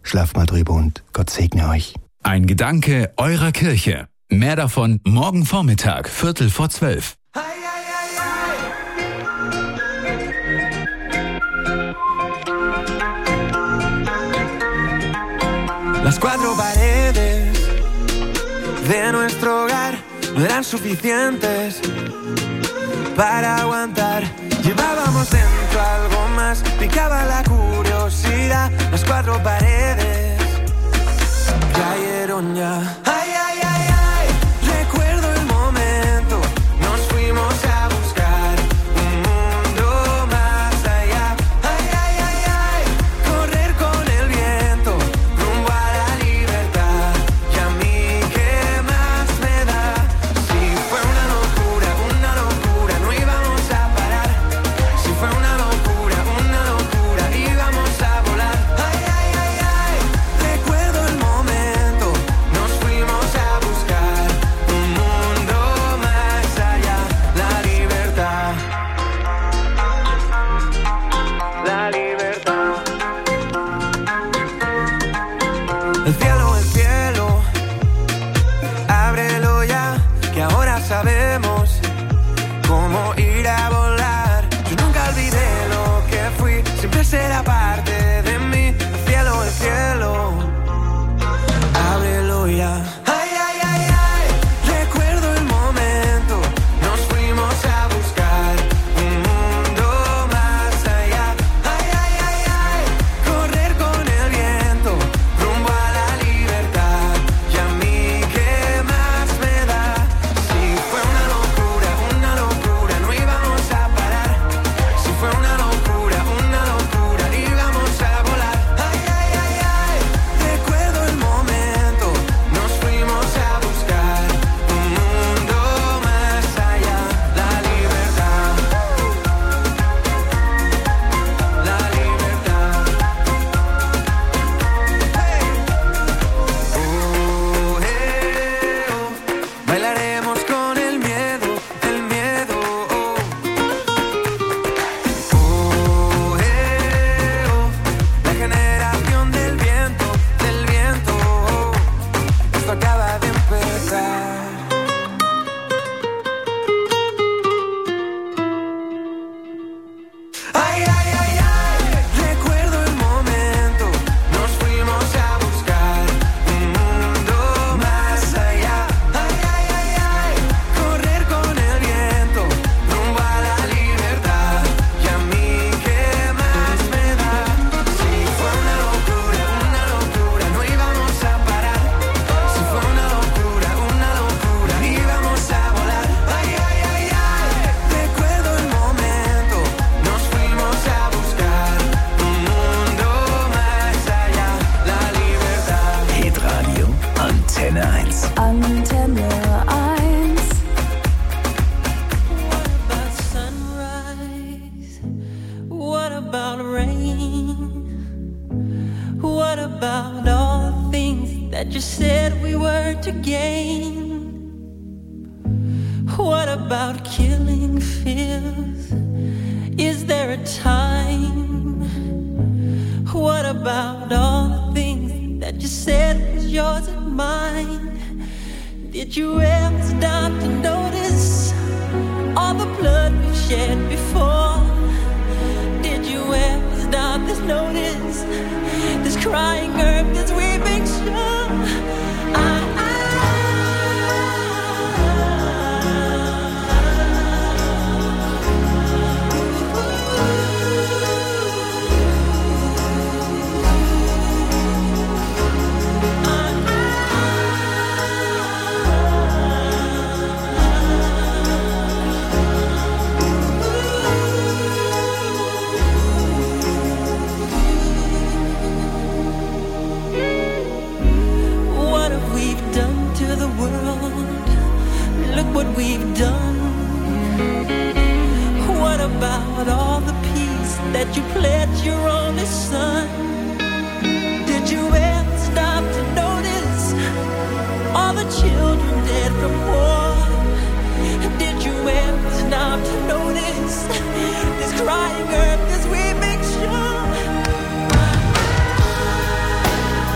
Schlaft mal drüber und Gott segne euch. Ein Gedanke eurer Kirche. Mehr davon morgen Vormittag, 11:45. Las cuatro paredes de nuestro hogar no eran suficientes para aguantar. Llevábamos dentro algo más, picaba la curiosidad. Las cuatro paredes cayeron ya. Ay, ay, ay, ay, recuerdo el momento. Nos fuimos a buscar un mundo más allá. Ay, ay, ay, ay, correr con el viento rumbo a la libertad. Y a mí, ¿qué más me da? Si fue una locura, no íbamos a parar. Si fue una locura, íbamos a volar. Ay, ay, ay, ay, recuerdo el momento. Nos fuimos a buscar un mundo más allá. La libertad. La libertad. El cielo, ábrelo ya, que ahora sabemos cómo ir a volar. Yo nunca olvidé lo que fui, siempre será parte de mí. El cielo, ábrelo ya. Ay, ay, ay, ay, recuerdo el momento. Nos fuimos a buscar un mundo más allá. Ay, ay, ay, ay, correr con el viento rumbo a la libertad. Y a mí, ¿qué más me da? Si fue una locura, no íbamos a parar. Si fue una locura, íbamos a volar. Ay, ay, ay, ay, recuerdo el momento. Nos fuimos a buscar un mundo más allá. La libertad. La libertad. Oh, bailaremos con el miedo, oh. La generación del viento, oh. Esto acaba de empezar. Ay, ay, ay, ay, recuerdo el momento. Nos fuimos a buscar un mundo más allá. Ay, ay, ay, ay, correr con el viento rumbo a la libertad. Y a mí, ¿qué más me da? Si fue una locura, no íbamos a parar. Si fue una locura, íbamos a volar. Ay, ay, ay, ay, recuerdo el momento. Nos fuimos a buscar un mundo más allá. La libertad. Hitradio Antenne 1. Antenne 1. What about sunrise? What about rain? What about all the things that you said we were to gain? What about killing fears? Is there a time? What about all the things that you said was yours and mine? Did you ever stop to notice all the blood we've shed before? Did you ever stop to notice this crying earth, this weeping shore? What have we done to the world? Look what we've done. What about all the peace that you pledged your only son? Did you ever stop to notice all the children dead from war? Did you ever stop to notice this crying earth, this weeping shore?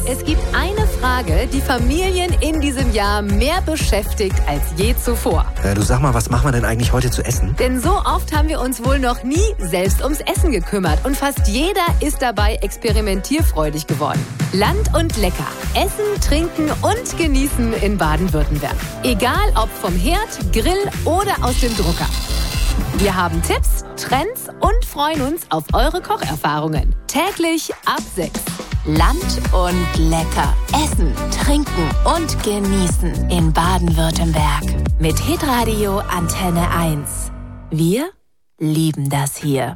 Es gibt eine Frage, die Familien in diesem Jahr mehr beschäftigt als je zuvor. Du sag mal, was machen wir denn eigentlich heute zu essen? Denn so oft haben wir uns wohl noch nie selbst ums Essen gekümmert. Und fast jeder ist dabei experimentierfreudig geworden. Land und lecker. Essen, trinken und genießen in Baden-Württemberg. Egal ob vom Herd, Grill oder aus dem Drucker. Wir haben Tipps, Trends und freuen uns auf eure Kocherfahrungen. Täglich ab 6. Land und lecker. Essen, trinken und genießen in Baden-Württemberg. Mit Hitradio Antenne 1. Wir lieben das hier.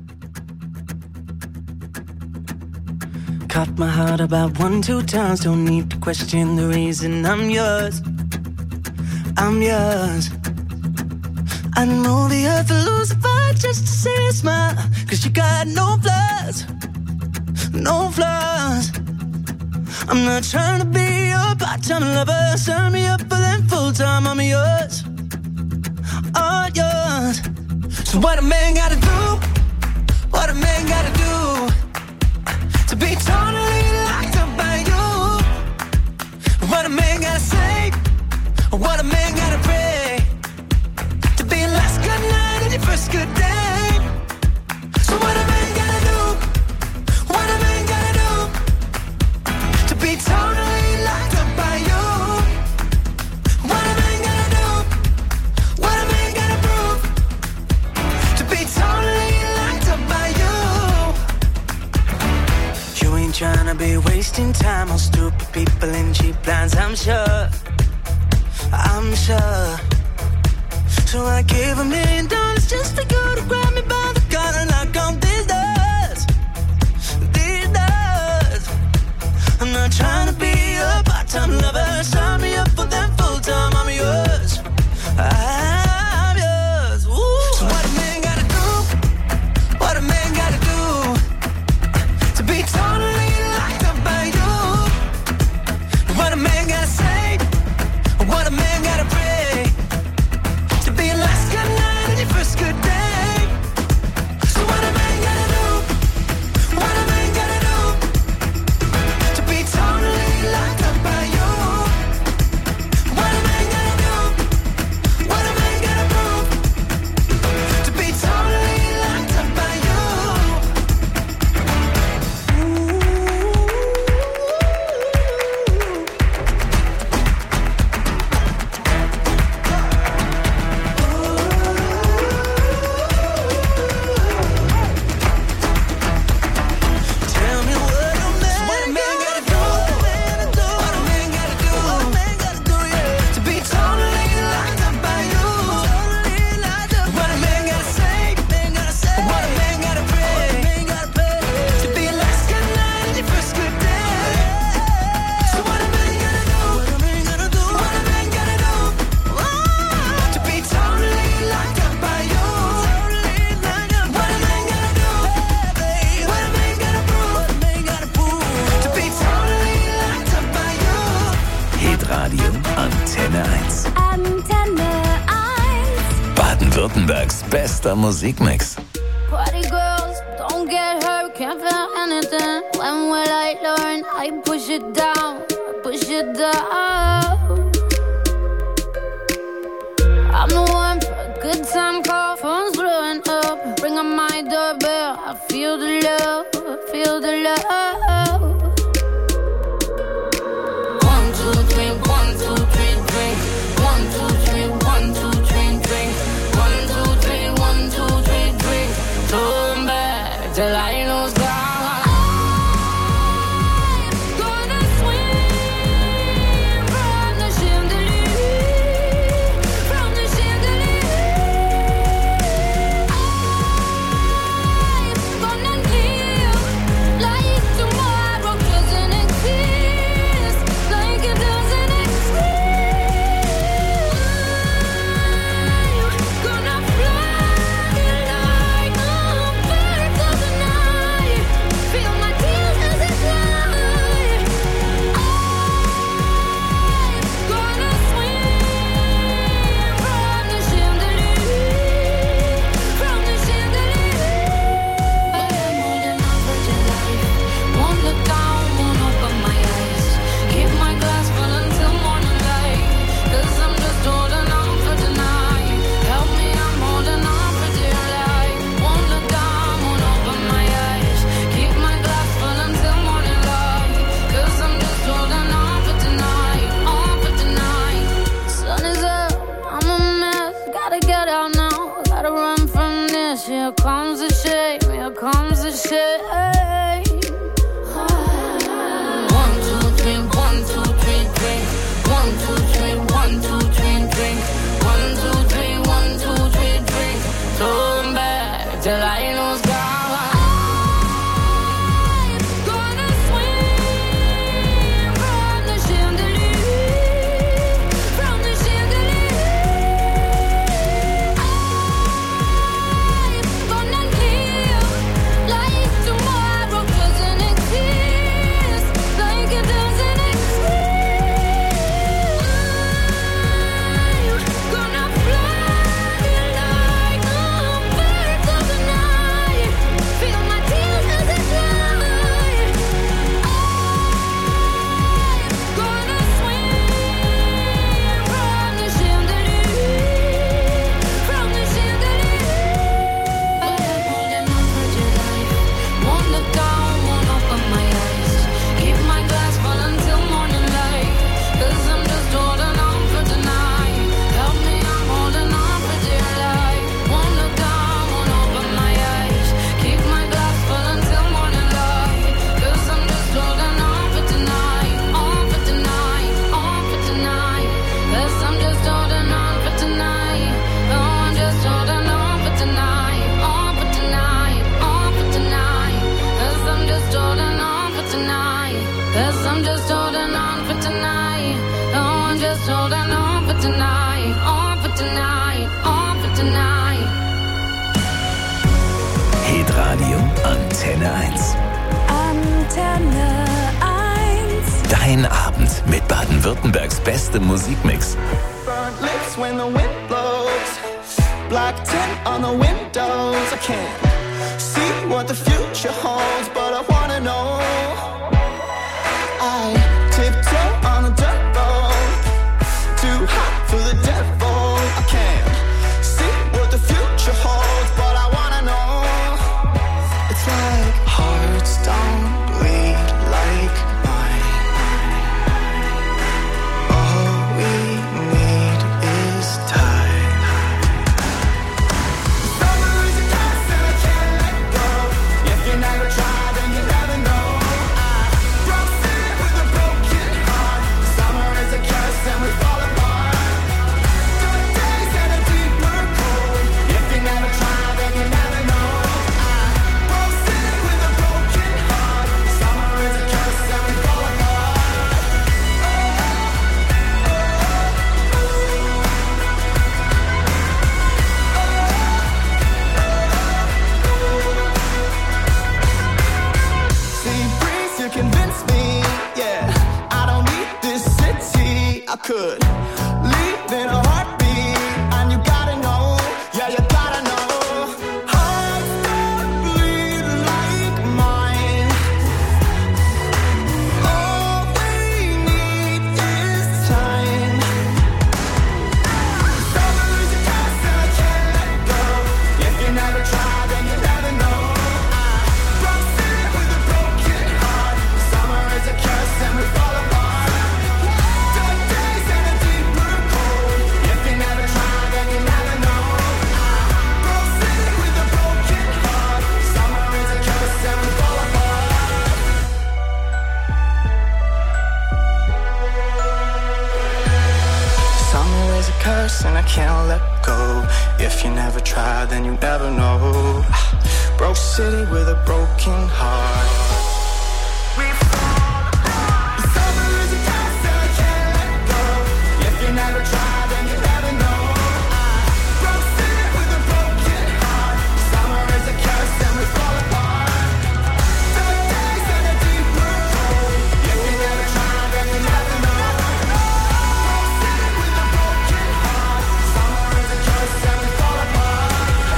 Caught my heart about 1-2 times. Don't need to question the reason I'm yours. I'm yours. I know the earth will lose a fight just to see a smile. 'Cause you got no flaws. No flaws. I'm not trying to be your part-time lover. Sign me up for them full-time. I'm yours. All yours. So what a man gotta do? What a man gotta do to be totally locked up by you? What a man gotta say? What a man gotta pray to be your last good night and your first good day? So what a man gotta do? What a man gotta do to be totally locked up by you? What a man gotta do? What a man gotta prove to be totally locked up by you? You ain't tryna be wasting time on stupid people in cheap lines, I'm sure. I'm sure. So I gave $1 million just to go to grab me by the collar and knock on these doors. These doors. I'm not trying to be a part-time lover. Sign me up for that full-time. I'm yours. I'm yours. Ooh. So what a man gotta do? What a man gotta do to be totally locked up by you? What a man gotta say? What a man gotta pray to be your last good night and your first good day? So what a man gotta do? What a man gotta do to be totally locked up by you? What a man gotta do? What a man gotta prove to be totally locked up by you? Tell me what a man gotta do? What a man gotta do? What a man gotta do, yeah, to be totally locked up by you? What a man gotta say? What a man gotta pray to be your last good night and your first good day? So what a man gotta do? What a man gotta do? What a man gotta do to be totally locked up by you? What a man gotta do? What a man gotta prove to be totally locked up by you? Hitradio Antenne 1. Antenne 1. Baden-Württembergs bester Musikmix. Party girls, don't get hurt, can't feel anything. When will I learn? I push it down, push it down. I'm the one for a good time call, phone's blowing up. Ring on my doorbell, I feel the love, I feel the love. 1, 2, 3, 1, 2, 3, drink. 1, 2, 3, 1, 2, 3, drink. 1, 2, 3, 1, 2, 3, drink. Turn back till I lose God. I'm gonna swing from the chandelier, from the chandelier. I'm gonna live like tomorrow. tonight. Oh, just holding on for tonight. On for tonight. On for tonight. Hitradio Antenne 1. Antenne 1. Dein Abend mit Baden-Württembergs bestem Musikmix. Burnt lips when the wind blows. Black tint on the windows. I can't see what the future holds, but I wanna know. I tiptoe on a dirt road. Too hot for the devil. I can't see what the future holds, but I wanna know. It's like hearts don't bleed like mine. All we need is time. Summer is a curse and I can't let go. If you never try, then you never know. I broke city with a broken heart. Summer is a curse and we fall apart. Dark days and a deeper cold. If you never try, then you never know. I broke city with a broken heart. Summer is a curse and we fall apart. See, breeze, you convince me, yeah. I don't need this city. I could leave in a heartbeat, and you gotta know, yeah, you gotta know. Hearts don't bleed like mine. All we need is time. Summer is a curse and I can't let go. If you never try, then you never know. I broke city with a broken heart. Summer is a curse and we fall apart. Dark days and a deeper cold. If you never try, then you never know. I broke city with a broken heart. Summer is a curse and we fall apart. Summer is a curse and I can't let go. If you never try, then you never know. Broke city with a broken heart. Summer is a curse and I can't let go. If you never try, then you never know. Broke city with a broken heart. Summer is a curse and we fall apart. Dark days and a deeper cold. If you never try, then you never know. Broke city with a broken heart. Summer is a curse and we fall apart.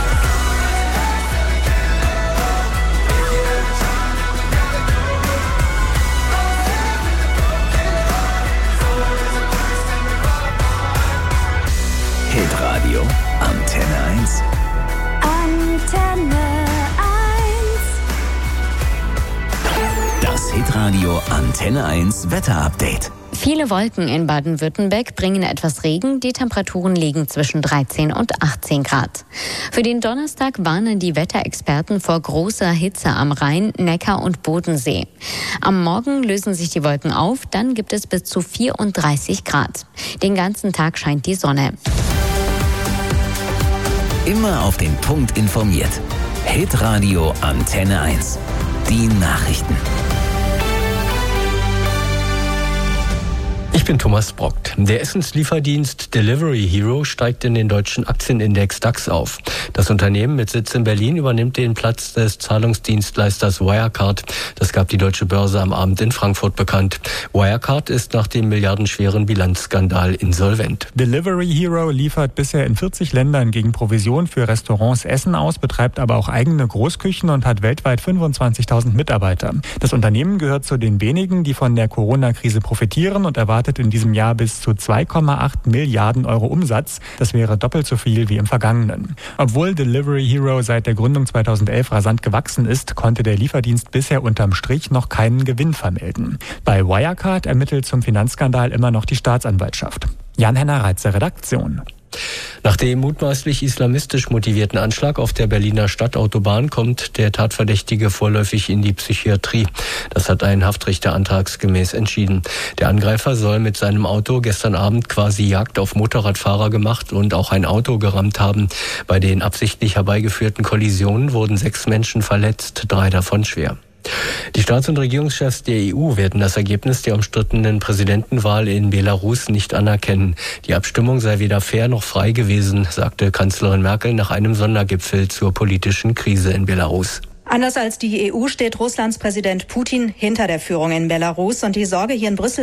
Hitradio Antenne 1. Antenne 1. Das Hitradio Antenne 1 Wetterupdate. Viele Wolken in Baden-Württemberg bringen etwas Regen. Die Temperaturen liegen zwischen 13 und 18 Grad. Für den Donnerstag warnen die Wetterexperten vor großer Hitze am Rhein, Neckar und Bodensee. Am Morgen lösen sich die Wolken auf, dann gibt es bis zu 34 Grad. Den ganzen Tag scheint die Sonne. Immer auf den Punkt informiert. Hitradio Antenne 1. Die Nachrichten. Ich bin Thomas Brockt. Der Essenslieferdienst Delivery Hero steigt in den deutschen Aktienindex DAX auf. Das Unternehmen mit Sitz in Berlin übernimmt den Platz des Zahlungsdienstleisters Wirecard. Das gab die Deutsche Börse am Abend in Frankfurt bekannt. Wirecard ist nach dem milliardenschweren Bilanzskandal insolvent. Delivery Hero liefert bisher in 40 Ländern gegen Provision für Restaurants Essen aus, betreibt aber auch eigene Großküchen und hat weltweit 25.000 Mitarbeiter. Das Unternehmen gehört zu den wenigen, die von der Corona-Krise profitieren und erwartet in diesem Jahr bis zu 2,8 Milliarden Euro Umsatz. Das wäre doppelt so viel wie im vergangenen. Obwohl Delivery Hero seit der Gründung 2011 rasant gewachsen ist, konnte der Lieferdienst bisher unterm Strich noch keinen Gewinn vermelden. Bei Wirecard ermittelt zum Finanzskandal immer noch die Staatsanwaltschaft. Jan-Henner Reitzer, Redaktion. Nach dem mutmaßlich islamistisch motivierten Anschlag auf der Berliner Stadtautobahn kommt der Tatverdächtige vorläufig in die Psychiatrie. Das hat ein Haftrichter antragsgemäß entschieden. Der Angreifer soll mit seinem Auto gestern Abend quasi Jagd auf Motorradfahrer gemacht und auch ein Auto gerammt haben. Bei den absichtlich herbeigeführten Kollisionen wurden 6 Menschen verletzt, 3 davon schwer. Die Staats- und Regierungschefs der EU werden das Ergebnis der umstrittenen Präsidentenwahl in Belarus nicht anerkennen. Die Abstimmung sei weder fair noch frei gewesen, sagte Kanzlerin Merkel nach einem Sondergipfel zur politischen Krise in Belarus. Anders als die EU steht Russlands Präsident Putin hinter der Führung in Belarus und die Sorge hier in Brüssel